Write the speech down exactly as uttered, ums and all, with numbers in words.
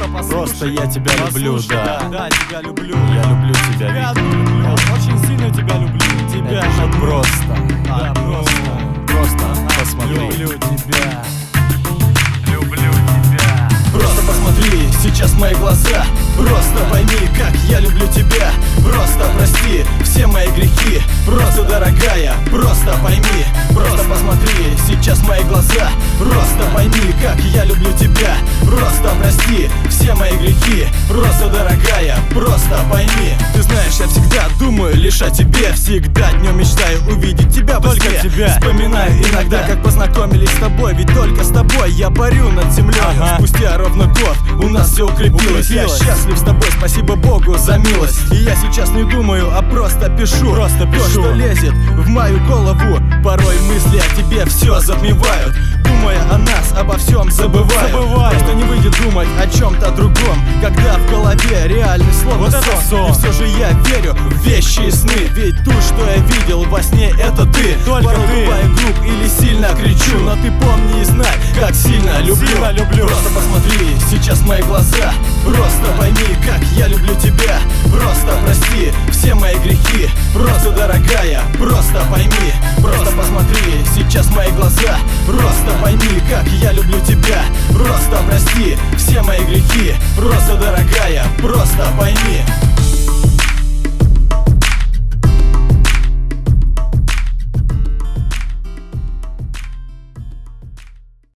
Просто я тебя люблю, да. Да, тебя люблю. Я люблю тебя, Тебя Витя. люблю. Очень сильно тебя люблю. Тебя Это же люблю. просто. Да, просто. Просто посмотри. Люблю тебя. Люблю тебя. Просто посмотри сейчас в мои глаза. Просто пойми, как я люблю тебя. Просто прости все мои грехи. Просто, дорогая, просто пойми. Просто посмотри сейчас в мои глаза. Просто пойми, как я люблю тебя. Просто прости все мои грехи. Просто, дорогая, просто пойми. Ты знаешь, я всегда думаю лишь о тебе. Всегда днем мечтаю увидеть тебя во Только сне. тебя. Вспоминаю иногда, как познакомились с тобой. Ведь только с тобой я парю над землей. Ага. Спустя ровно год у нас все укрепилось. Я Укрепилось. счастлив с тобой, спасибо Богу за милость. И я сейчас не думаю, а просто пишу. Просто То, пишу. что лезет в мою голову. Порой мысли о тебе все затмевают. Думая о нас, обо всем забываю. Забываю. Просто не выйдет думать о чем-то другом, когда в голове реальный слово Вот это сон. И все же я верю в вещи и сны. Ведь ту, что я видел во сне, это ты. Только Порой ты. бываю груб или сильно кричу, но ты помни и знай, как сильно люблю. Сильно люблю. Просто посмотри сейчас в мои глаза. Просто пойми, как я люблю тебя. Просто прости все мои грехи. Просто, дорогая, просто пойми. Просто посмотри сейчас в мои глаза. Просто пойми, как я люблю тебя. Просто прости все мои грехи. Просто, дорогая, просто пойми.